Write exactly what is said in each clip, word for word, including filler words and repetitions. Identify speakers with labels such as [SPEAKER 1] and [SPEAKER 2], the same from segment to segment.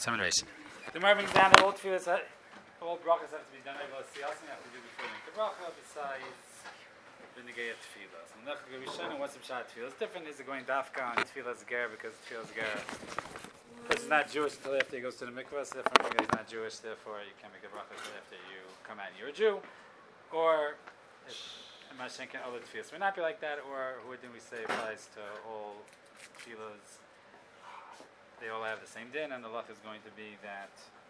[SPEAKER 1] Semination. The more brings down the old tefillahs, all brachas have to be done over the siyasa, have to do before the bracha, besides the negayah tefillah. So Nechak Rishonim, what's the pshat tefillah? It's different. Is it going dafka on tefillah's ger because tefillah's ger? Because it's not Jewish until after he goes to the mikvah, so therefore he's not Jewish, therefore you can't make the bracha until after you come out and you're a Jew. Or if Mashenkin other tefillahs may not be like that, or who did we say applies to all tefillahs? They all have the same din, and the luck is going to be that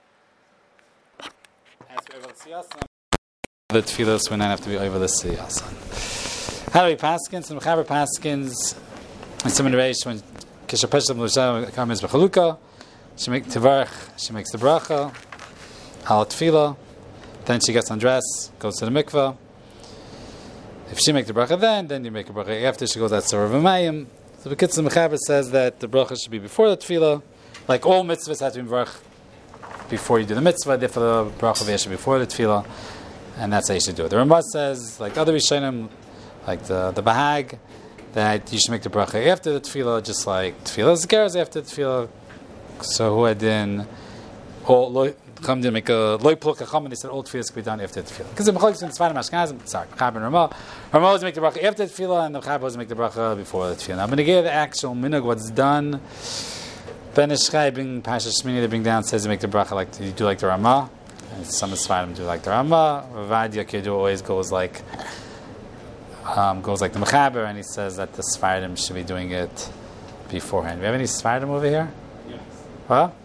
[SPEAKER 1] as for over the siyasan, the tefillahs will not have to be over the siyasan. How do we paskins? Some mechaber paskins in some reish when kisha pesach l'shem comes b'chaluka, she makes tivarach, she makes the bracha, al tefillah, then she gets undressed, goes to the mikvah. If she makes the bracha then, then you make a bracha after she goes out to Rav Mayim. So the Kitzur Mechaber says that the bracha should be before the tefillah. Like all mitzvahs have to be brach before you do the mitzvah, therefore the bracha should be before the tefillah, and that's how you should do it. The Ramah says, like other Rishonim, like the, the Bahag, that you should make the bracha after the tefillah, just like tefillah zikaras after the tefillah. So who had in all come to make a loy pluk a chum, and they said all tefillahs could be done after the tefillah. Because the Mechalek in Tzvarim Ashkenazim, sorry, Mechaber and Ramah, Ramah was to make the bracha after the tefillah, and the Mechaber was to make the bracha before the tefillah. Now, when they give the actual minhag, what's done, Ben Ishchai, bring Pasha Shmini, they bring down, says to make the bracha like you do like the Ramah, and some Tzvarim do like the Ramah. Ravad Yakidu always goes like um, goes like the Mechaber, and he says that the Tzvarim should be doing it beforehand. Do we have any Tzvarim over here?
[SPEAKER 2] Yes.
[SPEAKER 1] What?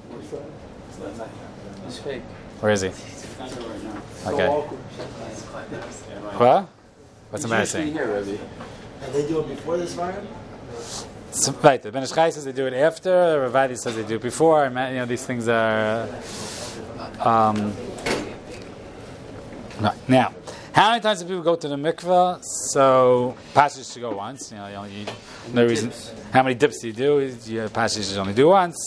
[SPEAKER 2] He's fake.
[SPEAKER 1] Where is he? Okay. What? What's embarrassing?
[SPEAKER 2] Here, Rebbe.
[SPEAKER 3] And they do it before this fire?
[SPEAKER 1] So, right, the Ben Ishchai says they do it after, Ravadi says they do it before. You know, these things are. Um, right. Now, how many times do people go to the mikveh? So, Pasha should go once. You know, you only, you, no reason. How many dips do you do? You, Pasha should only do once.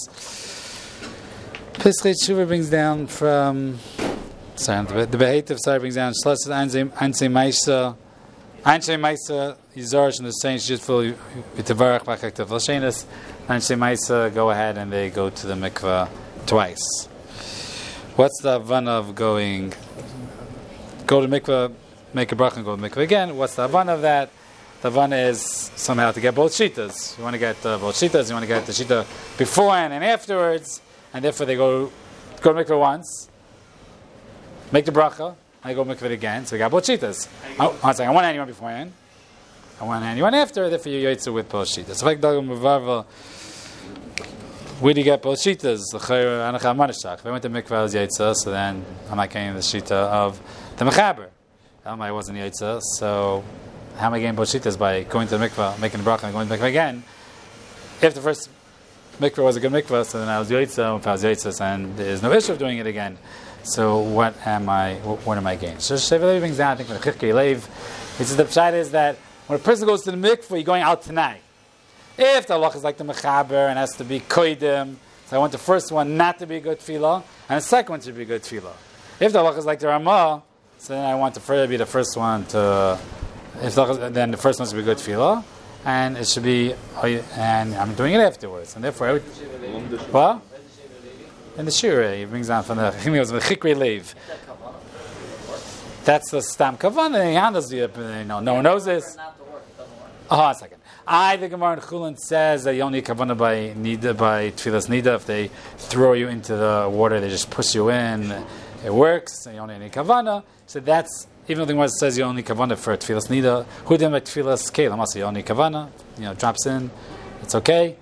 [SPEAKER 1] Pesach Tshuva brings down from. Sorry, the, the Behetav sorry brings down. Shlosh Ansei Maisa. Ansei Maisa Yizarish and the Saints just full V'Tevarach B'Chaktav L'Shenis. Ansei Maisa go ahead and they go to the mikveh twice. What's the havana of going? Go to mikveh, make a bracha, and go to mikveh again. What's the havana of that? The havana is somehow to get both shitas. You want to get uh, both shitas. You want to get the shita beforehand and afterwards, and therefore they go go to mikveh once, make the bracha. I go mikveh again, so we got both shitas. Oh, one second. On one hand you want beforehand, on one hand you want after. Therefore you yotze with both shitas. So like Dagam Mevarva, where do you get both shitas? If I went to mikveh as yotze, so then I'm not getting the shita of the mechaber. I wasn't yotze, so how am I getting both shitas by going to the mikveh, making the bracha, and going to the mikveh again? If the first mikveh was a good mikveh, so then I was yotze, if I was yotze, and there's no issue of doing it again. So what am I? What am I gaining? So Sheveli brings down. I think when the Chifkei Leiv, he says the pshat is that when a person goes to the mikveh, you're going out tonight. If the halach is like the mechaber and has to be koidim, so I want the first one not to be a good tefillah, and the second one to be a good tefillah. If the halach is like the Ramah, so then I want to further be the first one to. If the, then the first one should be a good tefillah, and it should be, and I'm doing it afterwards, and therefore, I would, what? In the Shira, he brings down from the Chifkei Leiv. That's the Stam Kavanah. You know, no one knows this. Oh, a second. I, the Gemara in Chulin says that you only Kavanah by Nida, by Tfilas Nida. If they throw you into the water, they just push you in. It works. You only need Kavanah. So that's, even though the Gemara says you only Kavanah for Tfilas Nida, who did make Tfilas Keil? Also, you only Kavanah. You know, drops in. It's okay.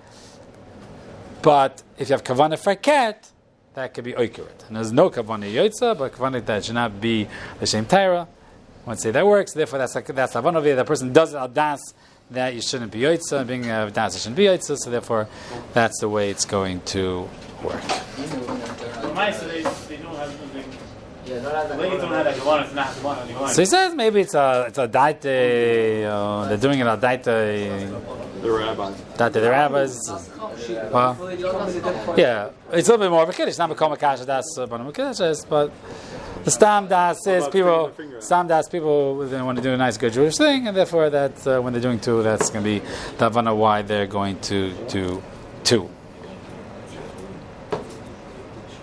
[SPEAKER 1] But if you have Kavanah for Ket, that could be oikaret. And there's no kavanah yotza, but kavanah that should not be the same taira. I want to say that works. Therefore, that's like, that's havana over. The person does it al das that you shouldn't be yotza, being a das it shouldn't be yotza. So therefore, that's the way it's going to work. So he says maybe it's a it's a daite. Uh, they're doing it al daite.
[SPEAKER 2] The rabbis.
[SPEAKER 1] Daite the rabbis. Well, yeah, it's a little bit more of a kiddush. Not a komakash das, but the stam das is people. Stam das people they want to do a nice, good Jewish thing, and therefore that uh, when they're doing two, that's going to be the havana why they're going to do two.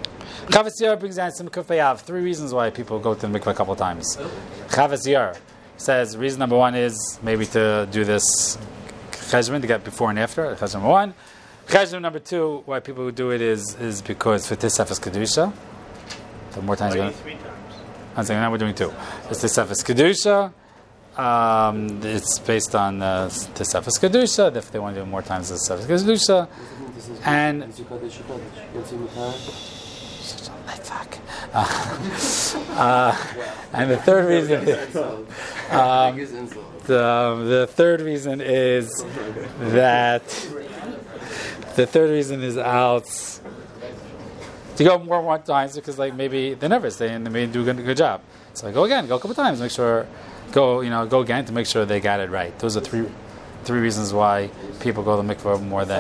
[SPEAKER 1] Chavas Yair brings down some Kufay three reasons why people go to the mikveh a couple of times. Chavas Yair says reason number one is maybe to do this cheshbon to get before and after. Cheshbon number one. Cheshbon number two, why people do it is is because for Tisefes Kedusha. The more times you're
[SPEAKER 4] Three times.
[SPEAKER 1] I'm saying now we're doing two. It's Tisefes Kedusha. Um, it's based on uh, Tisefes Kedusha. If they want to do it more times, it's Tisefes Kedusha. And uh, uh, and the third reason is, um, the, the third reason is that the third reason is out to go more one times because like maybe they're nervous they, they may do a good, good job. So go again, go a couple times, make sure go you know go again to make sure they got it right. Those are three three reasons why people go to the mikveh more than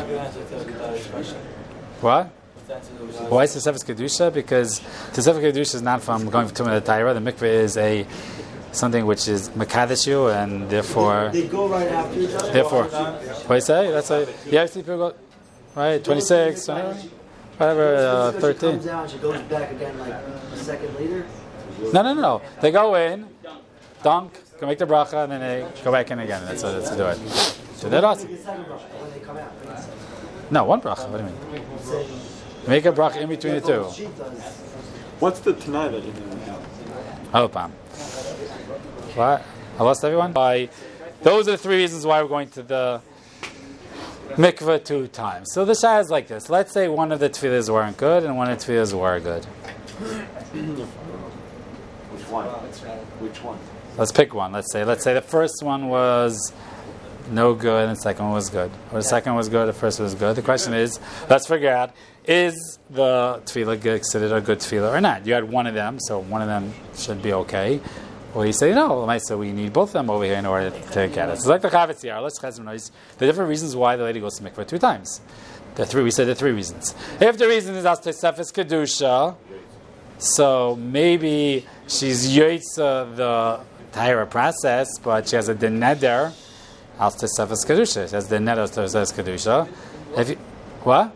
[SPEAKER 1] what? Why is Tisefes Kedusha? Because Tisefes Kedusha is not from going to the Torah. The mikveh is a something which is mekadesh you, and therefore
[SPEAKER 3] They go right after each other.
[SPEAKER 1] therefore what do you say? That's a yeah. I see people go right twenty-six, whatever, uh,
[SPEAKER 3] She
[SPEAKER 1] thirteen.
[SPEAKER 3] comes out and she goes back again like a second later.
[SPEAKER 1] No, no, no. They go in, dunk, go make the bracha, and then they go back in again. That's what that's to do it. So that also.
[SPEAKER 3] It's second bracha when they come out.
[SPEAKER 1] No, one bracha. What do you mean?
[SPEAKER 3] Say,
[SPEAKER 1] Make a bracha in between the two.
[SPEAKER 3] she does.
[SPEAKER 2] What's the Tanai that you do?
[SPEAKER 1] Oh, Pam. What? I lost everyone? Why? Those are the three reasons why we're going to the mikveh two times. So the shah is like this. Let's say one of the tefillahs weren't good and one of the tefillahs were good.
[SPEAKER 2] Which one? Which one?
[SPEAKER 1] Let's pick one. Let's say. Let's say the first one was no good and the second one was good. Or the second one was good, the first one was good. The question is, let's figure out, is the tefillah considered a good tefillah or not? You had one of them, so one of them should be okay. Or you say, no, so we need both of them over here in order to get it. So like the Chavetz Yair, let's chesed the different reasons why the lady goes to mikveh two times. The three, we said the three reasons. If the reason is as Tisefes Kedusha, so maybe she's yoitza the Tahira process, but she has a deneder as Tisefes Kedusha. She has the neder as Tisefes Kedusha. If you, what?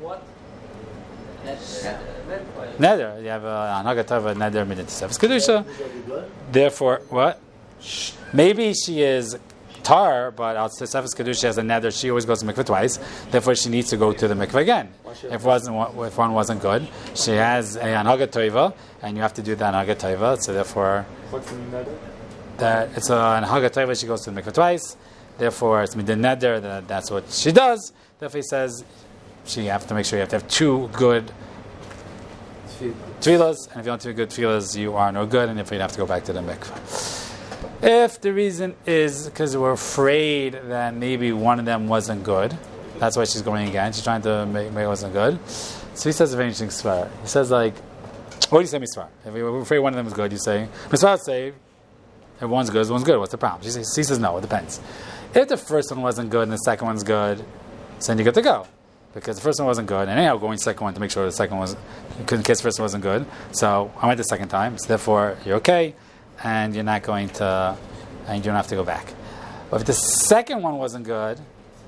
[SPEAKER 1] Neder. You have a Hanagat of a neder midin Tisefes Kedusha. Therefore, what? Maybe she is tar, but out Tisefes Kedusha she has a neder. She always goes to mikveh twice. Therefore, she needs to go to the mikveh again. If wasn't if one wasn't good, she has a Hanagat Toiva, and you have to do the Hanagat Toiva. So therefore,
[SPEAKER 2] What's the neder?
[SPEAKER 1] that it's a Hanagat Toiva. She goes to the mikveh twice. Therefore, it's midin neder. That, that's what she does. Therefore, he says she have to make sure you have to have two good tefillas, and if you don't do good tefillas, you are no good, and if you have to go back to the mikveh. If the reason is because we're afraid that maybe one of them wasn't good, that's why she's going again. She's trying to make, make it wasn't good. So he says a very interesting svar. He says like, what do you say, misvar? If we're afraid one of them is good, you say misvar would say if one's good, one's good. What's the problem? She says, he says no. It depends. If the first one wasn't good and the second one's good, then you're good to go. Because the first one wasn't good, and anyhow, going to the second one to make sure the second one was, in case the first one wasn't good. So I went the second time, so therefore you're okay, and you're not going to, and you don't have to go back. But if the second one wasn't good,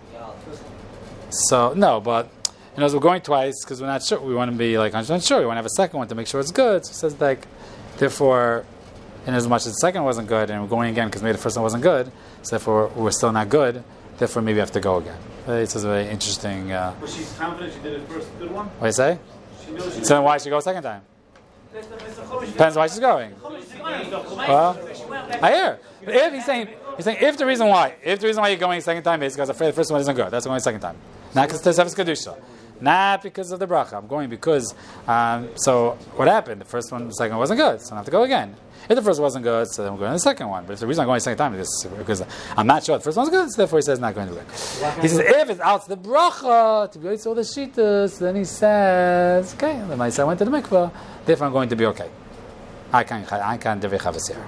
[SPEAKER 1] so no, but you know, as we're going twice because we're not sure, we want to be like one hundred percent sure. We want to have a second one to make sure it's good. So it says like, therefore, in as much as the second one wasn't good, and we're going again because maybe the first one wasn't good, so therefore we're still not good. Therefore, maybe we have to go again. It's a very interesting. Uh,
[SPEAKER 4] But she's confident she did it first good one?
[SPEAKER 1] what do you say?
[SPEAKER 4] She knows she
[SPEAKER 1] So then why should she go a second time? Depends why she's going. Well, I hear. But if he's saying, he's saying if the reason why, if the reason why you're going a second time is because afraid the first one isn't good, that's going a second time. Not because Tisefes Kedusha. Not because of the bracha. I'm going because, um, so what happened? The first one, the second one wasn't good, so I have to go again. If the first one wasn't good, so then we're going to the second one. But if the reason I'm going the second time is because I'm not sure the first one's good, so therefore he says not going to do it. He says, if it's out to the bracha, to be able to all the shitas, then he says, okay, then I went to the mikveh, therefore I'm going to be okay. I can't, I can't do Chavetz Yair.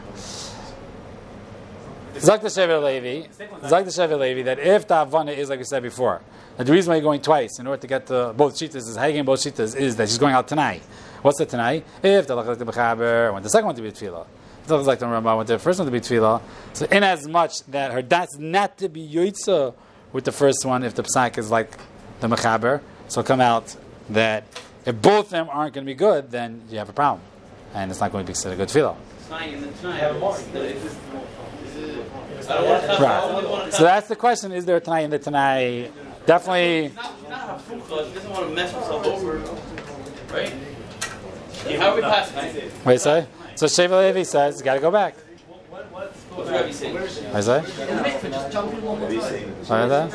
[SPEAKER 1] Zak the Shevet Levi, Zak the Shevet Levi, that if the Havana is like we said before, that the reason why you're going twice in order to get the both shitas is how you get both shitas is that she's going out tonight. What's the tonight? If the like the Bechaber went the second one to be tefillah, it looks like the Rambam went the first one to be tefillah. So in as much that her that's not to be yoitza with the first one, if the psak is like the Mechaber, so come out that If both of them aren't going to be good, then you have a problem, and it's not going to be considered a good tefillah. Right. So that's the question: is there a Tanai in the Tanai? Definitely.
[SPEAKER 5] Not, not Hafucha. He doesn't want to mess himself over, right? Yeah, how are we passing?
[SPEAKER 1] Wait, say. So Sheva Levi says, you got to go back.
[SPEAKER 5] What's Rabbi saying?
[SPEAKER 1] What is that? What is that?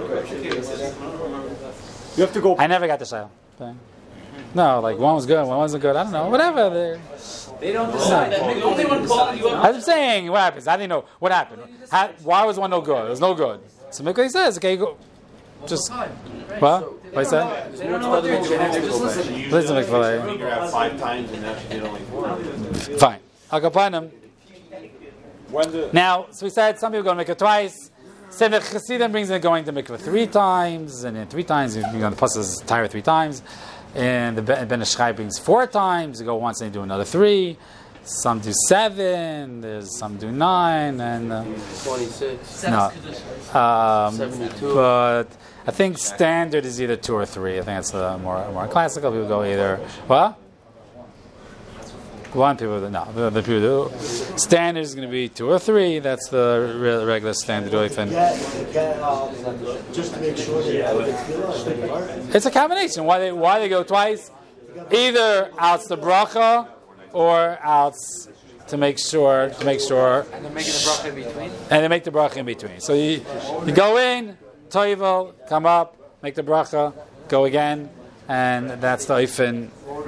[SPEAKER 2] You have to go.
[SPEAKER 1] I never got the shayla. No, like one was good, one wasn't good. I don't know. Whatever. They're,
[SPEAKER 5] They don't decide. The only one calling you up.
[SPEAKER 1] I'm saying, what happens? I didn't know what happened. How, why was one no good? It was no good. So Mikvah says, okay, go. Just what? What is that?
[SPEAKER 5] They don't know what they're doing. They're just listening.
[SPEAKER 1] Listen, Mikvah.
[SPEAKER 2] Figure out five times and now she did only four.
[SPEAKER 1] Fine. I'll go find them.
[SPEAKER 2] When the
[SPEAKER 1] Now, so we said some people go to mikvah twice. Say that Chassidim brings it going to mikvah three times, and then three times, you know, the pasuk is tire three times, and the Ben Ishchai brings four times. You go once and you do another three. Some do seven. There's some do nine, and uh,
[SPEAKER 3] twenty-six.
[SPEAKER 1] no. Um,
[SPEAKER 3] seventy-two.
[SPEAKER 1] but I think standard is either two or three. I think it's uh, more more classical. People go either what? One people do no. The, the people do. Standard is going to be two or three. That's the re- regular standard.
[SPEAKER 3] Get, get, um, just to make sure that you have a tefillah.
[SPEAKER 1] It's a combination. Why they why they go twice? Either outs the bracha or outs to make sure to make sure.
[SPEAKER 5] And they're making the bracha in between.
[SPEAKER 1] And they make the bracha in between. So you you go in, toivel, come up, make the bracha, go again, and that's the oifen.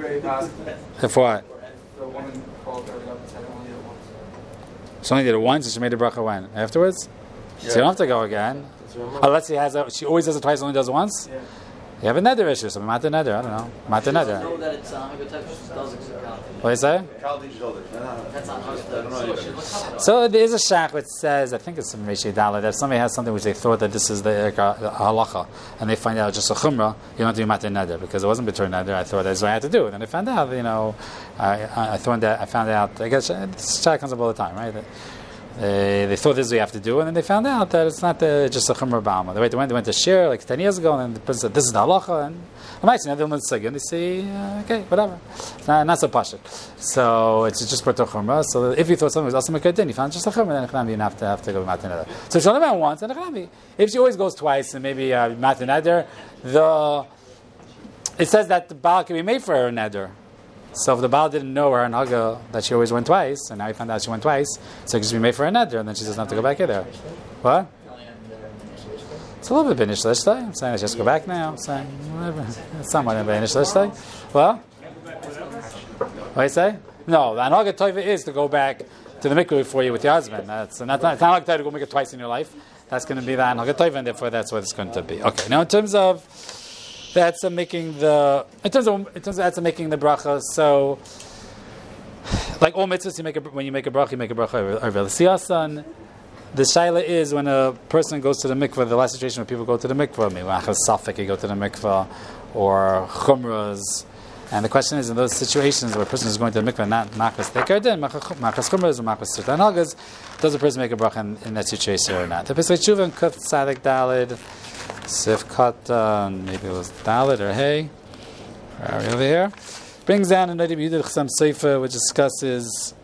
[SPEAKER 1] If what?
[SPEAKER 6] The woman called early up and said, I only did it once.
[SPEAKER 1] She only did it once, and she made the bracha when? Afterwards? So you don't have to go again. Unless she has a, she always does it twice, only does it once?
[SPEAKER 3] Yeah.
[SPEAKER 1] You have a nether issue, so mat the nether, I don't know. Mat the nether.
[SPEAKER 3] know that it's uh, hypothesis doesn't count.
[SPEAKER 1] What do you say?
[SPEAKER 3] That's not us. So
[SPEAKER 1] So there is a shach which says, I think it's in Reishi Dalet, that if somebody has something which they thought that this is the, uh, the halacha, and they find out just a chumrah, you don't have to do mat the nether, because it wasn't between nether, I thought that's what I had to do. And then they found out, you know, I, I, I, thought that, I found out, I guess this shach comes up all the time, right? They, they thought this is what you have to do, and then they found out that it's not the, just a chumrah b'alma. They went, they went, they went to shir like ten years ago, and then the person said, this is the halacha, and I'm actually not doing the and they say, uh, okay, whatever. It's not, not so pashut. So it's just part of chumrah. So if you thought something was also makadin, you found just a chumrah, then you have to have to go mat another. So if she only went once, then echanami. If she always goes twice, and maybe uh, mat another, the it says that the baal can be made for her neder. So if the Baal didn't know her Haga that she always went twice, and now he found out she went twice, so it can be made for a neder, and then she doesn't have to go back either. What? It's a little bit Binish Lishtay. I'm saying I just go back now. I'm saying whatever. It's somewhat in Binish Lishtay. Well, what do you say? No, the Anhaga Toiva is to go back to the mikveh for you with your husband. That's not, it's not like that to go make it twice in your life. That's going to be the Anhaga Toiva, and therefore that's what it's going to be. Okay, now in terms of that's a making the in terms of in terms of that's a making the bracha. So, like all mitzvahs, you make a, when you make a bracha, you make a bracha over, over the siyasan. The shaila is when a person goes to the mikvah. The last situation when people go to the mikvah, maybe achas safek, you go to the mikvah, or chumras. And the question is, in those situations where a person is going to the mikvah, not machas tekardin, machas chumras, or machas tzurtan hagas, does a person make a bracha in, in that situation or not? The Pesach Tshuva and Kuf Tzadik Dalid. Sif Kata, maybe it was Dalit or Hey. Where are we over here? Brings down a Nadi B'Yudid Chasam Sefer, which discusses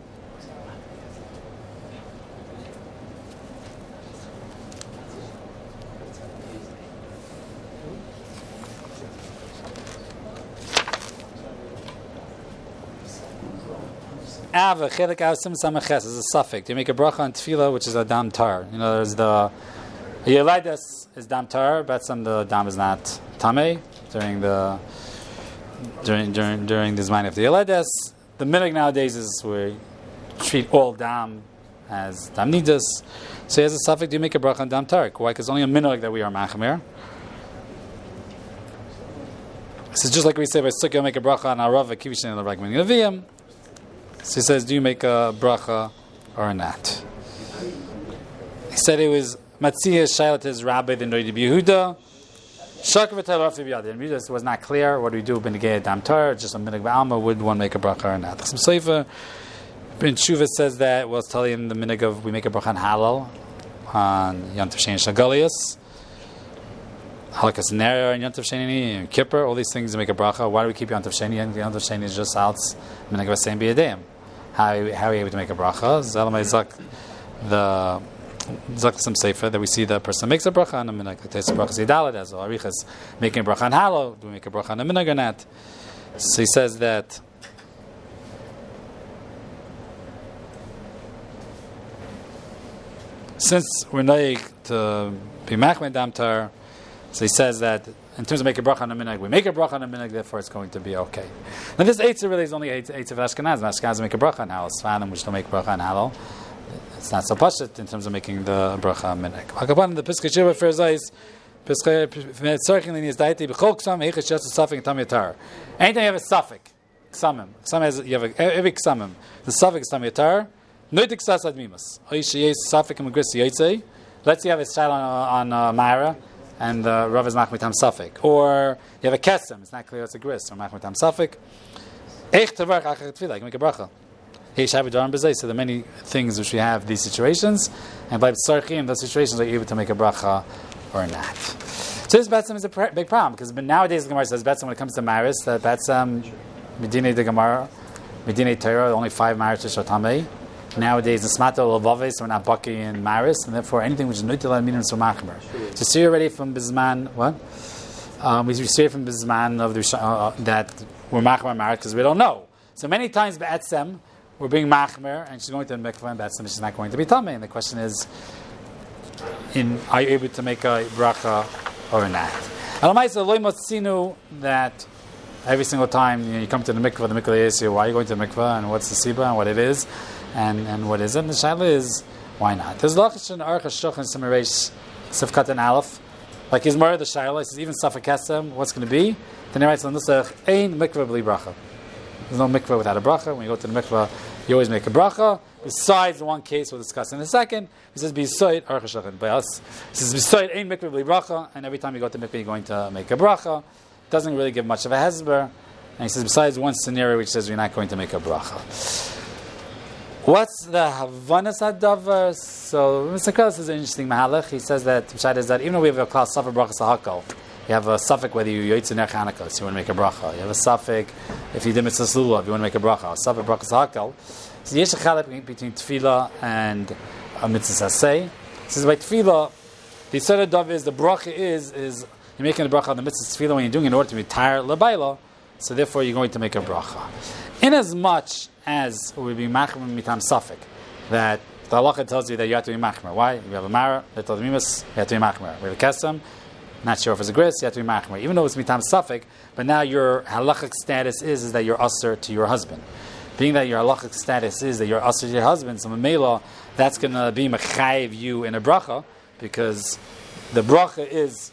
[SPEAKER 1] Ava Chelik Asim Samaches is a suffix. You make a bracha on Tefillah, which is a dam tar. You know, there's the Yelaidas is dam tar, but some the dam is not tamei during the during during during this mind of the Yelaidas. The minhag nowadays is we treat all dam as dam nidas. So as a suffix, do you make a bracha on dam tar? Why? Because only a minhag that we are machmir. So just like we say by sukkah, you make a bracha on arav kivishin and the rakmin yaviyim. So he says, do you make a bracha or not? He said it was Matzia Shailat his rabbi the Noid Yehuda. Shakav Rafi B'Yadin. It was not clear. What do we do? Ben Gei Dam Tar, just a minhag b'alma. Would one make a bracha or not? Some Sefer Ben Shuva says that. Well, tell you in the minhag of we make a bracha on halal on Yom Tov Shein Shagalias. Halakas Nera and Yontav Sheni and Kippur, all these things make a bracha. Why do we keep Yontav Sheni? Yontav Sheni is just out Minhag Vasein B'Yadayim. How how are we able to make a bracha? Zalamai Zak the Zak some sefer that we see the person makes a bracha and a minhag. The taste of bracha Zidalad as well. Arichas making a bracha on Halo. Do we make a bracha on a minhag or not? So he says that. Since we're naik to be machmed damtar, so he says that in terms of make a bracha on a minhag, we make a bracha on a minhag, therefore it's going to be okay. Now this eitzah really is only eitzah of Ashkenaz. Ashkenaz make a bracha on halal. Sfanim which don't make bracha on halal. It's not so pashut in terms of making the bracha on minhag. Hakapan the Piskei Shiva for Zayis, Piskei Tzarkin is daiti b'chol ksam eichas just a suffix tam yatar. Anytime you have a suffix, ksamim, ksam has you have a, every ksamim. The suffix tam yatar. Noitik sas admimas. Oish suffix and magris yaitze. Let's say you have a style on, on uh, Mara, and the Rav is machmitam suffix. Or you have a kesem, it's not clear it's a gris, or machmitam suffix. Eich tavarch achar tefillah, you can make a bracha. Eish havidaran b'zeh, so there are many things which we have these situations, and by tzarchim, those situations are you able to make a bracha or not. So this Betzim is a pr- big problem, because nowadays the Gemara says Betzim when it comes to Maris, that Betzim, Medina de Gemara, Medina Torah, only five Maris to Shotamei. Nowadays, it's Smato Lavavis, so we're not Baki and Maris, and therefore anything which is Nutil Minim so Machmer. So, see already from Bizman, what? Um, we see from Bizman of the uh, that we're Machmer Maris because we don't know. So, many times, Be'etzem, we're being Machmer, and she's going to the mikvah, and Be'etzem, she's not going to be Tameh. And the question is, in, are you able to make a bracha or not? Alamaisa, Loi Motzinu, that every single time you, know, you come to the mikvah, the mikvah is why are you going to the mikvah, and what's the Siba, and what it is. And and what is it? And the shaila is, why not? There's lachish and archa shoch and simireish sifkat and aleph. Like his mother, the shaila, he says even safakesem, what's going to be? Then he writes on this, ain mikvah b'li bracha. There's no mikvah without a bracha. When you go to the mikvah, you always make a bracha. Besides the one case we'll discuss in a second, he says bisoid archa shoch and bayas. He says bisoid ain mikvah b'li bracha, and every time you go to the mikvah, you're going to make a bracha. Doesn't really give much of a hezber. And he says besides one scenario which says you're not going to make a bracha. What's the Havanas Hadavar? So Mister Krellis is an interesting mahalach. He says that Pshat is that even though we have a class Safar Bracha Sahakal, you have a suffix whether you Yoitz Ner Chanukah, so you want to make a bracha. You have a suffix if you did Mitzvah Slulav, you want to make a bracha. Safar Bracha Sahakal. So yesh a chalak between Tefillah and a Mitzvah Saseh. He says by Tefillah, the Yisrael Dov is the bracha is is you're making a bracha on the Mitzvah Tefillah when you're doing it in order to retire Labaila. So therefore you're going to make a bracha. In as much as we be machmer mitam safek, that the halacha tells you that you have to be machmer. Why? We have a mara, that told mimas, you have to be machmer. We have a kesem, not sure if it's a gris, you have to be machmer. Even though it's mitam safek, but now your halachic status is, is that you're usher to your husband. Being that your halachic status is that you're usher to your husband, so memela, that's going to be mechayiv you in a bracha, because the bracha is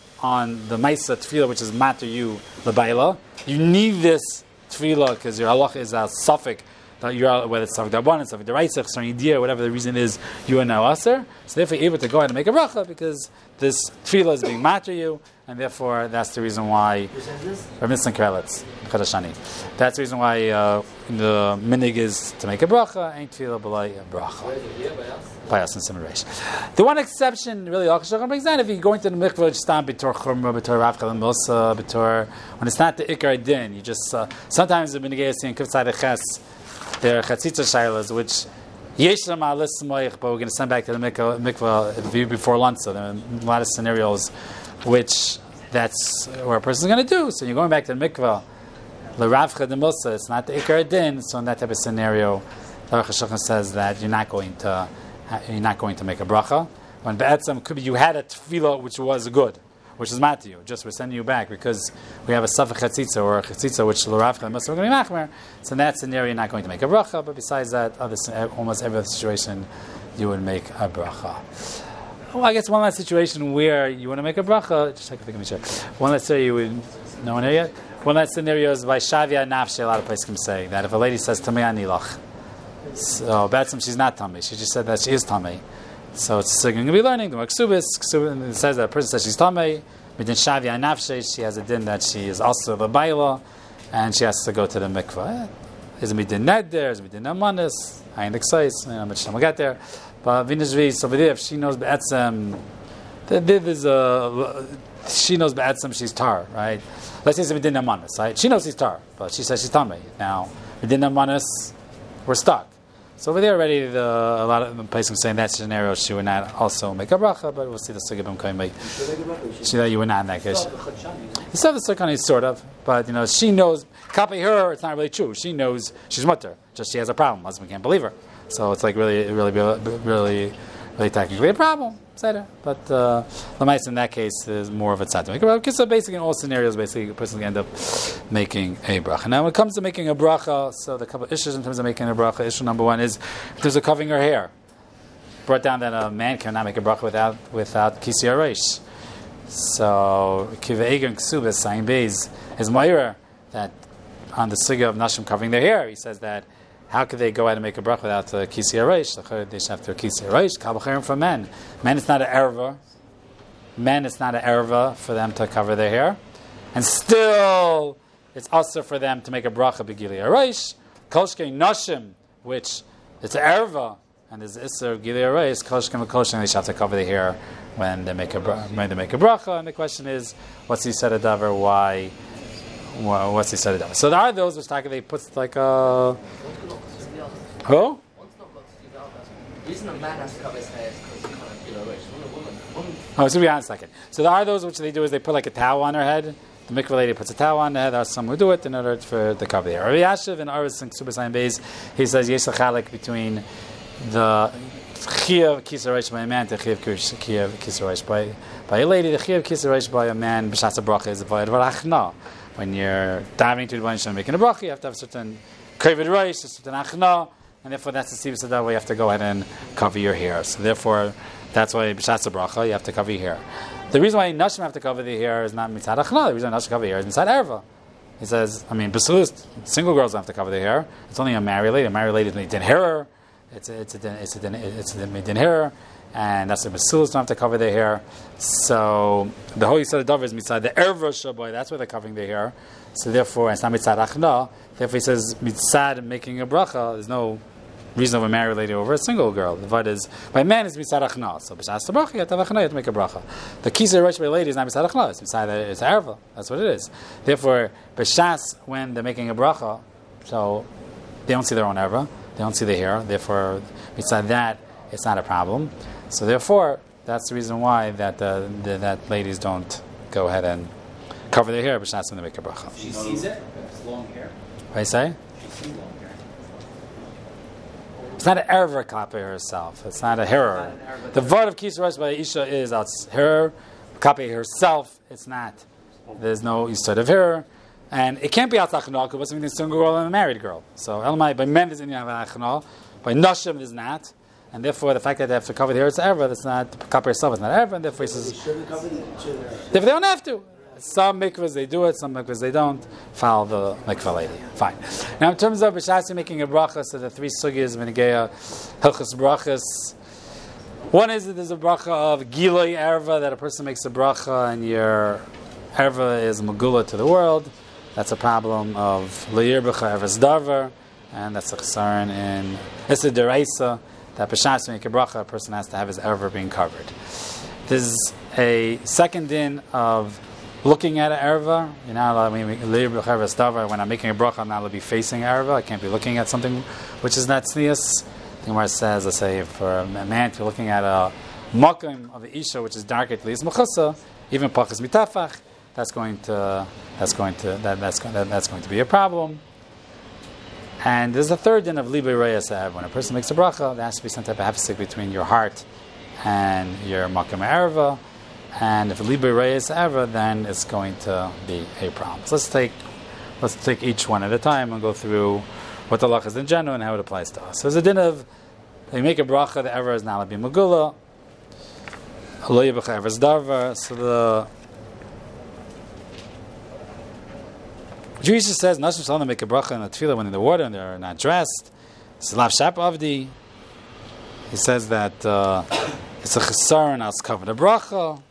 [SPEAKER 1] on the maisa tefillah, which is matter you the baila. You need this tefillah because your halacha is a suffix that you're, whether it's suffix darban, suffix deraisach, or idea, whatever the reason is, you are now aser. So therefore, you're able to go ahead and make a bracha because this tefillah is being matter you, and therefore that's the reason why. Rav Nitzan Krelitz, Chadashani. That's the reason why uh, the minig is to make a bracha, ain't tefillah b'lay a bracha. Pious and Simmeresh. The one exception, really, Al-Kashach brings down if you're going to the mikvah, just stand b'tor chumrah, b'tor ravchal and mosa, b'tor, when it's not the ikar din, you just, uh, sometimes the benegei see in kivtzai ches, there are chatzitza shaylas, which yesh lam alis moich, but we're going to send back to the mikvah, mikvah before lunch, so there are a lot of scenarios which that's what a person is going to do. So you're going back to the mikvah, the ravchal and mosa, it's not the ikar din, so in that type of scenario, Al-Kashach says that you're not going to you're not going to make a bracha. When be'etzem could be you had a tefillah which was good, which is mat to you. Just we're sending you back because we have a safek chatzitza or a chatzitza which l'ravcha must be going to be machmer. So in that scenario you're not going to make a bracha. But besides that, other almost every other situation you would make a bracha. Well, I guess one last situation where you want to make a bracha. Just take a think of me. One last say you would no one here yet. One last scenario is by shavia nafshe. A lot of places can say that if a lady says tamei anilach. So Betzim, she's not tummy. She just said that she is tummy. So it's going to be learning the Ksubis. It says that a person says she's tummy. Midin Shavia Nafshe, she has a din that she is also the baila, and she has to go to the mikvah. Is it midin neder? Is it midin amanis? I ain't excited. I'm going to get there. But Vinishvi, so if she knows Betzim The Viv is a, she knows Ba'atzim, she's tar, right? Let's say it's Medina Manas, right? She knows she's tar, but she says she's Tamei. Now, Medina Manas, we're stuck. So over there already, the, a lot of the places saying that scenario, she would not also make a bracha, but we'll see the Sugibim Kaimei. She that you would not in that case. It's not the Sukkani, sort of, but you know, she knows, copy her, it's not really true. She knows she's mutter, just she has a problem. Husband can't believe her. So it's like really, really, really, really technically a problem. But uh, the mice in that case is more of a tzad. So basically, in all scenarios, basically, a person can end up making a bracha. Now, when it comes to making a bracha, so the couple of issues in terms of making a bracha. Issue number one is in terms of covering her hair. Brought down that a man cannot make a bracha without without kisi areish. So kive'egan ksubas sayin beis is ma'ira that on the sugya of nashim covering their hair, he says that. How could they go out and make a bracha without a kisi areish? They should have to kisi areish. Kabachirim for men. Men, it's not an erva. Men, it's not an erva for them to cover their hair, and still, it's also for them to make a bracha begili areish. Kolshkei nashim, which it's an erva, and there's iser gili areish. Kolshkei kolshkei, they should have to cover their hair when they make a when they make a bracha. And the question is, what's he said a davar? Why? Well, what's he said it? So there are those which talk, they put like a who? Oh, so be honest a second. So there are those which they do is they put like a towel on their head. The mikveh lady puts a towel on their head. There are some who do it in order for the cover there. Rabbi Yashiv in Aris and Super Sign Beis, he says yesh chalik between the chiyav kisareish by a man to chiyav kisareish by by a lady. The chiyav kisareish by a man b'shatz bracha is avoid v'achna. When you're diving to the Rebbeinu Shalom making a bracha, you have to have a certain kavod reish, a certain achna, and therefore that's the sivus of that way. You have to go ahead and cover your hair. So therefore, that's why b'shatz bracha you have to cover your hair. The reason why nashim have to cover their hair is not mitzad achna. The reason why nashim cover their hair is mitzad erva. He says, I mean, b'sulus, single girls don't have to cover their hair. It's only a married lady. A married lady is midin hair. It's a, it's a, it's a, it's a midin hair. And that's the b'sulus don't have to cover their hair. So the whole yisod of is mitzad the erva shaboy. That's why they're covering their hair. So therefore, it's not mitzad achna. Therefore, he says mitzad making a bracha. There's no reason of a married lady over a single girl. The vod is by man is mitzad achna. So b'shas the bracha you have to have achna. You have to make a bracha. The kisa reish by a lady is not mitzad achna. It's mitzad it's erva. That's what it is. Therefore, b'shas when they're making a bracha, so they don't see their own erva. They don't see the hair. Therefore, mitzad that it's not a problem. So therefore, that's the reason why that uh, the, that ladies don't go ahead and cover their hair, but not when they make a bracha.
[SPEAKER 7] She sees it. It's long hair.
[SPEAKER 1] What do you say?
[SPEAKER 7] She sees long hair.
[SPEAKER 1] It's not an erva copy herself. It's not a hair. The word of kisrosh by Isha is that's her copy herself. It's not. There's no yisod of her, and it can't be outside achnal because what's between a single girl and a married girl. So elamai by men there's in achnal, by nashim there's not. And therefore, the fact that they have to cover the hair, it's erva. That's not the copper itself. It's not erva. And therefore, he says, if they don't have to, some mikvahs they do it, some mikvahs they don't. Follow the mikvah lady. Fine. Now, in terms of b'shasi making a bracha, so the three sugyas v'negeya hilchos brachas. One is that there's a bracha of giloi erva, that a person makes a bracha and your erva is megula to the world. That's a problem of leir b'cha erva's davar, and that's a chsaron in it's a deraisa. That b'shas make a bracha, a person has to have his erva being covered. There's a second din of looking at an erva. You're not allowed, when I'm making a bracha, I'm not allowed to be facing erva. I can't be looking at something which is not tznius. The Gemara says, let's say, for a man to be looking at a makom of the isha, which is dark at least mechusa, even pachas mitafach, that's going to that's going to that, that's that, that's going to be a problem. And there's a third din of libay reyes ev. When a person makes a bracha, there has to be some type of hafsik between your heart and your makom erva. And if libay reyes ev, then it's going to be a problem. So let's take let's take each one at a time and go through what the halach is in general and how it applies to us. So there's a din of you make a bracha, the erva is not be megula. Lo yibach erva's darva. So the Jesus says, Nashim Salam make a bracha in the tefillah when in the water and they're not dressed. Slav Shap Avdi. He says that uh, it's a chesar and it's covered a bracha.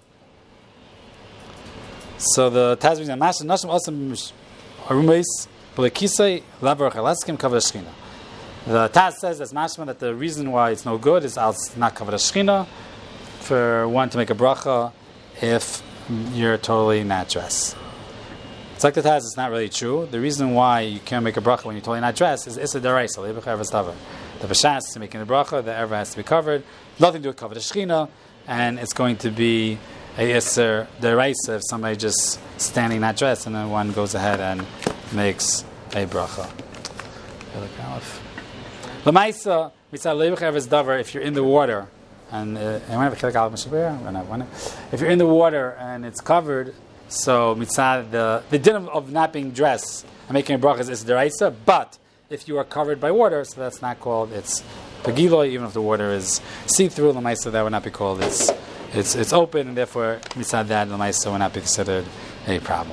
[SPEAKER 1] So the Taz and Mash Nashim also Arumeis Belekisei Lavar Chalaskim cover the Shechina. The Taz says that's mashma that the reason why it's no good is it's not covered the Shechina for one to make a bracha if you're totally not dressed. It's like the Taz, it's not really true. The reason why you can't make a bracha when you're totally not dressed is Issa Daraisa, Leibach Ervas Davar. The Bashas to making the bracha, the Erva has to be covered. Nothing to do with cover the Shechina, and it's going to be a Issa Daraisa if somebody just standing not dressed and then one goes ahead and makes a bracha. Lamaisa, Mitzad Leibach Ervas Davar, if you're in the water, and uh, if you're in the water and it's covered, so mitzad the the din of, of not being dressed and making a bracha is deraisa. But if you are covered by water, so that's not called it's pagiloi. Even if the water is see through l'maisa, that would not be called it's it's it's open, and therefore mitzad that l'maisa would not be considered a problem.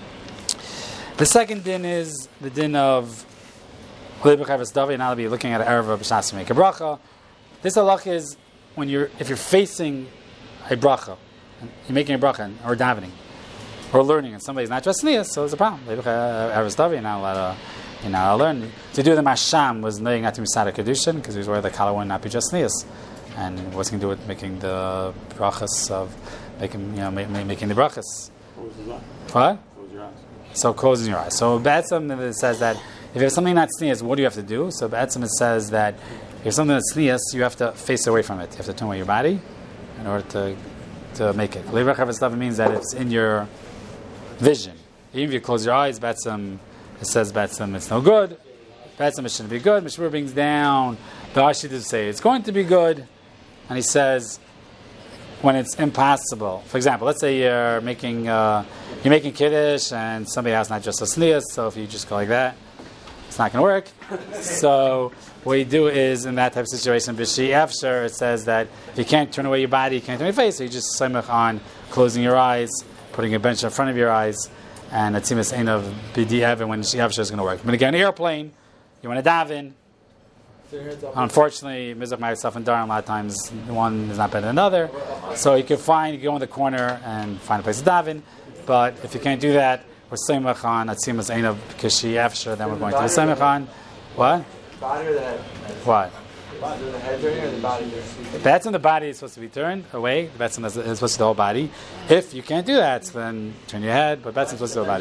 [SPEAKER 1] The second din is the din of leibach ervas davar. Now I'll be looking at erva b'shas to make a bracha. This halach is when you're if you're facing a bracha, you're making a bracha or davening. Or learning, and somebody's not dressed niyas, so there's a problem. You're not allowed to, you're not allowed to learn. To do the masham was knowing not to be sada kedushin because he was worried the kala would not be dressed niyas, and what's going to do with making the brachas of making you know ma- ma- making the brachas. What?
[SPEAKER 2] Close your eyes.
[SPEAKER 1] So closing your eyes. So B'etzem it says that if you have something not niyas, what do you have to do? So B'etzem it says that if you have something that's niyas, you have to face away from it. You have to turn away your body in order to to make it. Leibach ervas davar means that it's in your vision. Even if you close your eyes, Betzim, it says Betzim, it's no good. Betzim, it shouldn't be good. Mishmur brings down the Ashi to say it's going to be good, and he says when it's impossible. For example, let's say you're making uh, you're making kiddush and somebody else not just a sneeze, so if you just go like that, it's not going to work. So what you do is in that type of situation, b'shi afshar, it says that if you can't turn away your body, you can't turn your face, so you just simach on closing your eyes, putting a bench in front of your eyes, and a tzimas ein of b'di evan when she is going to work. When you get on an airplane, you want to daven. Unfortunately, mizrach myself and darim a lot of times one is not better than another. So you can find you go in the corner and find a place to daven. But if you can't do that, we're seimach on a tzimas ein of kishi afshar. Then we're going to the seimach on what?
[SPEAKER 3] Body or the head?
[SPEAKER 1] What?
[SPEAKER 3] The head turning or the body?
[SPEAKER 1] The bats in the body is supposed to be turned away. The bats is supposed to be the whole body. If you can't do that, then turn your head. But bats is supposed to be the body.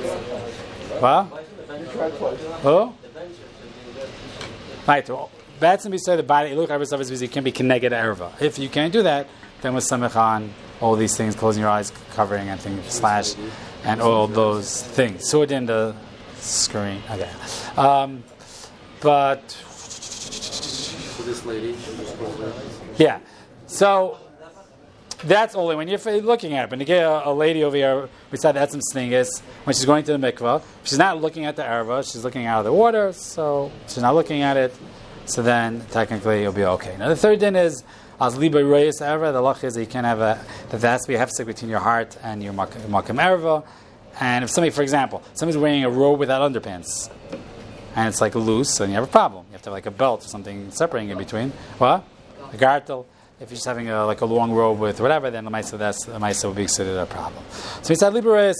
[SPEAKER 1] What? Who? Right. Bats and beside the body. Look, every stuff is busy. Can be connected erva. If you can't do that, then with samechan, all these things, closing your eyes, covering anything, slash, and all those things. So it in the screen. Okay. Um, but.
[SPEAKER 7] This lady.
[SPEAKER 1] Yeah, so that's only when you're looking at it. But you get a, a lady over here beside the etzem sningus when she's going to the mikvah. She's not looking at the erva; she's looking out of the water, so she's not looking at it. So then technically you'll be okay. Now the third din is as liba reyes erva. The lach is that you can't have a that there has to be a hefsek between your heart and your makam erva. And if somebody, for example, somebody's wearing a robe without underpants, and it's like loose, and you have a problem. You have to have like a belt or something separating in between. What? A gartel. If you're just having a, like a long robe with whatever, then the Maisa, that's the Maisa will be considered a problem. So he said,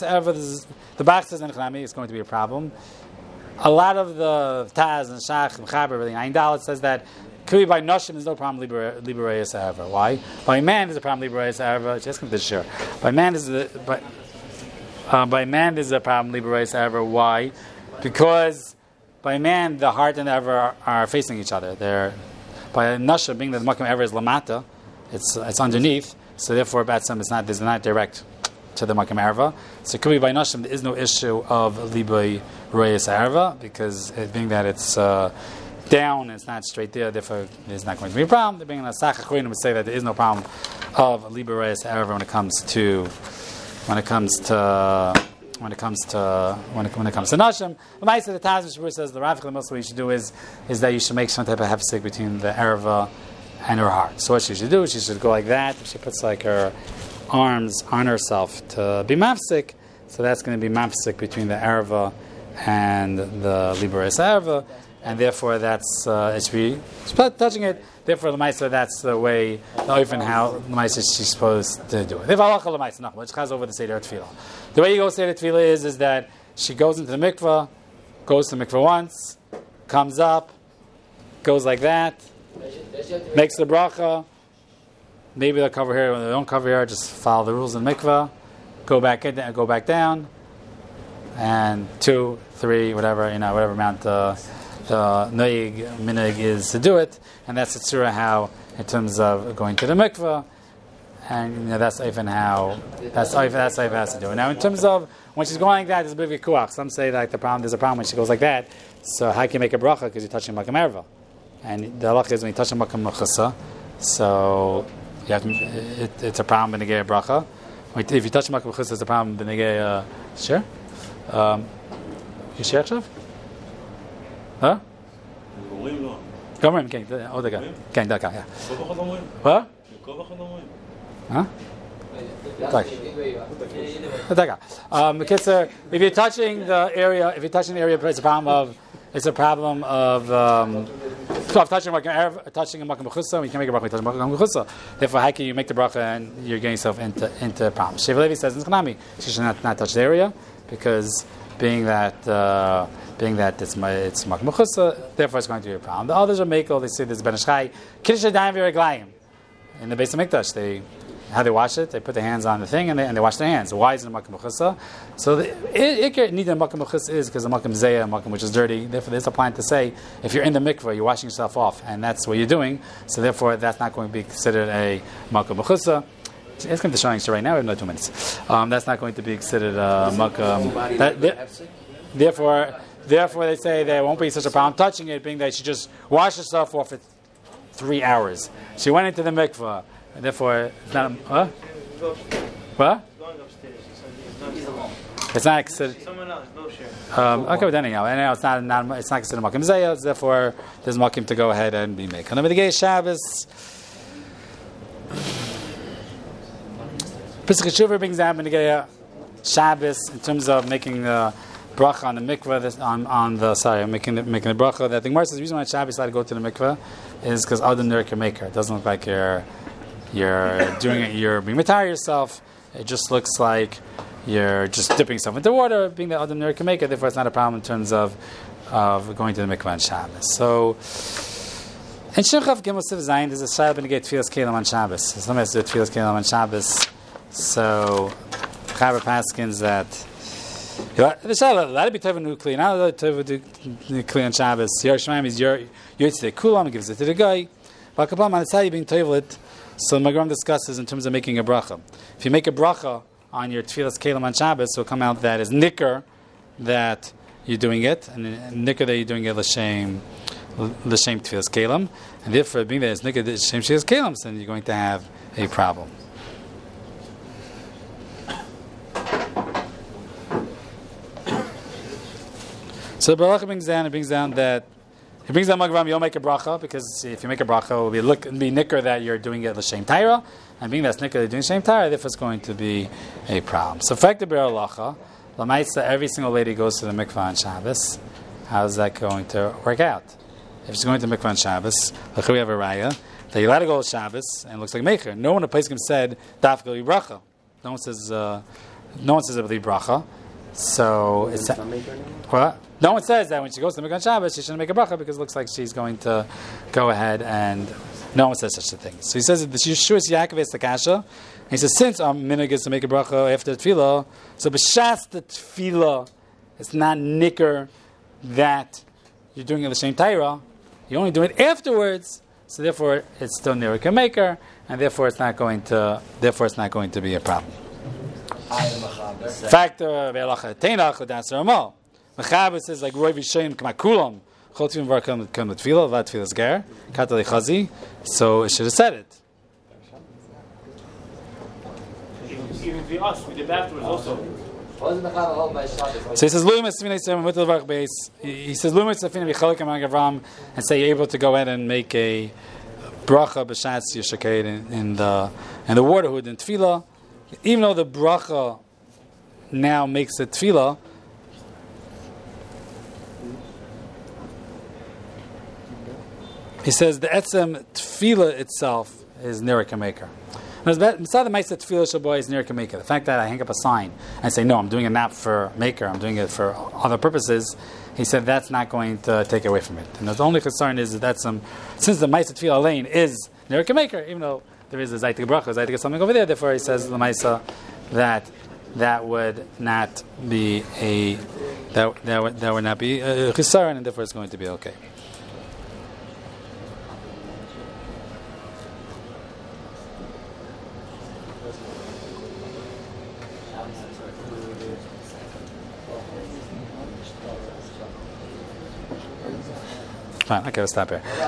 [SPEAKER 1] the Bach says in Chanami is going to be a problem. A lot of the Taz and Shach and Chaber, everything, Ein Dalet says that could be by Noshim, there's no problem Libereis ever. Why? By man, there's a problem Libereis ever. Just come to share. By man, is the by, uh, by man, there's a problem Libereis ever. Why? Because by man, the heart and the ever are, are facing each other. They're by nasha being that the makam ever is lamata, it's it's underneath. So therefore, batsam is not there's not direct to the makam erva. So it could be by nashim there is no issue of libay reyes erva because it being that it's uh, down, it's not straight there. Therefore, there's not going to be a problem. They're being a sachachoinim would say that there is no problem of libay reyes erva when it comes to when it comes to. When it comes to when it, when it comes to nashim, the Ma'aseh the Taz Mishmur says the Rav most what you should do is is that you should make some type of hefsek between the erva and her heart. So what she should do, she should go like that. She puts like her arms on herself to be mafsik. So that's going to be mafsik between the erva and the liberis erva, and therefore that's uh, it should be touching it. Therefore, the Ma'aseh, that's the way, even how the Ma'aseh she's supposed to do it. If Allah the Ma'aseh, no, which has over the Seder Tefillah. The way you go Seder Tefillah is, is that she goes into the mikvah, goes to the mikvah once, comes up, goes like that, makes the bracha, maybe they'll cover here. When they don't cover here, just follow the rules in mikvah. Go back in, go back down, and two, three, whatever you know, whatever amount uh, the noig minig is to do it, and that's the tzura how in terms of going to the mikvah, and you know, that's even how that's even that's how has to do it. Now, in terms of when she's going like that, there's a bit of a kuach. Some say like the problem there's a problem when she goes like that. So how can you make a bracha because you're touching makam erva, and the halach is when you touch a makam mechusah, so you have to, it, it's a problem when you get a bracha. If you touch makam mechusah, it's a problem when you get a sure. Um, you share it, huh? Gomer, ken, oh, the guy, ken, that guy, yeah. What? Huh? Um, Kitzer, if you're touching the area, if you're touching the area, it's a problem of, it's a problem of, um, of touching a makam, touching a makam mechusah. You can make a bracha touching a makam mechusah. Therefore, how can you make the bracha and you're getting yourself into into problems? Sheva Levi says in Chanami, she should not, not touch the area because being that uh, being that it's my it's makam mechusah, therefore it's going to be a problem. The others are mekel. They say there's ben ishchai kiddush adayim v'reglayim in the Beis Hamikdash. They how they wash it, they put their hands on the thing and they, and they wash their hands. Why is it a makam mechusah? So the ikar need a makam mechusah is because the makam zayah, a makam which is dirty. Therefore, there's a plan to say if you're in the mikvah, you're washing yourself off, and that's what you're doing. So therefore, that's not going to be considered a makam mechusah. It's going to showing right now. We have no two minutes. Um, that's not going to be considered a makam. That, that, therefore, therefore, they say there won't be such a problem touching it, being that she just washed herself off for three hours. She went into the mikvah. And therefore, it's not. Huh? What? It's not considered.
[SPEAKER 6] Someone else, no share.
[SPEAKER 1] Um, okay, but anyhow, anyhow, it's not. not it's not considered makim zayah. Therefore, there's makim to go ahead and be made. And the gay Shabbos. Pesach Shuvah brings down the Shabbos in terms of making the bracha on the mikvah. This, on on the sorry, making the, making the bracha. That thing. Mark says the reason why Shabbos allowed to go to the mikvah is because Adam Nurka maker. It doesn't look like you're. You're doing it. You're being retire yourself. It just looks like you're just dipping yourself into water, being the Adam Ner can make it. Therefore, it's not a problem in terms of of going to the mikvah on Shabbos. So, in Shemchav Gimel Siv Zayin, there's a shayla ben get tefillas kelim on Shabbos. Somebody has to do tefillas kelim on Shabbos. So, Chaver Paskins that the shayla let it be tevah nuclear. Now let it be nuclear on Shabbos. Yer Shemaim is your yotzei kulam, gives it to the guy. But Kabbalah on the side being tevelit. So Magram discusses in terms of making a bracha. If you make a bracha on your tefillas kelim on Shabbos, it will come out that is nicker that you're doing it, and nicker that you're doing it l'shem l'shem tefillas kelim, and therefore being that it's nicker l'shem tefillas kelim, then you're going to have a problem. So the bracha brings down. It brings down that. It brings down Magram, you'll make a bracha, because if you make a bracha, it will be, look, be nicker that you're doing it l'shem taira, and being that's nicker that you're doing l'shem taira, therefore it's going to be a problem. So, fact the ber halacha, l'maisa, every single lady goes to the mikvah on Shabbos. How's that going to work out? If she's going to the mikvah on Shabbos, we have a raya, that you're allowed to go to Shabbos, and it looks like mecher. No one in the place said, daf go bracha. No one says, uh, no one says it will be bracha. So, it's... What? No one says that when she goes to the mikvah on Shabbos, she shouldn't make a bracha because it looks like she's going to go ahead and no one says such a thing. So he says that the Yeshua Yaakov is the kasha. He says since our minhag is to make a bracha after the tefillah, so b'shas the tefillah, it's not nicker that you're doing it the same taira. You only do it afterwards, so therefore it's still nirika maker, and therefore it's not going to. Therefore it's not going to be a problem. Factor ve'elacha teinach that's normal. Mechaber says like Roy Vishayin Kamakulam Chotzim Varkam Kam Tefillah Vat Tefillas Ger Katali Chazi. So it should have said it.
[SPEAKER 4] Even for us, we did afterwards also.
[SPEAKER 1] So he says Lumas Sfinei Seim Mitzvah Vark Beis. He says Lumas Sfinei V'Chalek Amang Avram, and say you're able to go ahead and make a bracha b'shatz yishaked in, in the in the water hood in tefillah, even though the bracha now makes it tefillah. He says the etzem tefillah itself is nirika maker. Beside the ma'aseh tefillah shaboy is nirika maker. The fact that I hang up a sign and say no, I'm doing it not for maker, I'm doing it for other purposes. He said that's not going to take away from it. And the only concern is that that's some since the ma'aseh tefillah lane is nirika maker, even though there is a zaytik bracha, zaytik something over there. Therefore, he says l'maisa that that would not be a that that would, that would not be a chisaron, and therefore it's going to be okay. Fine, okay, we'll stop here.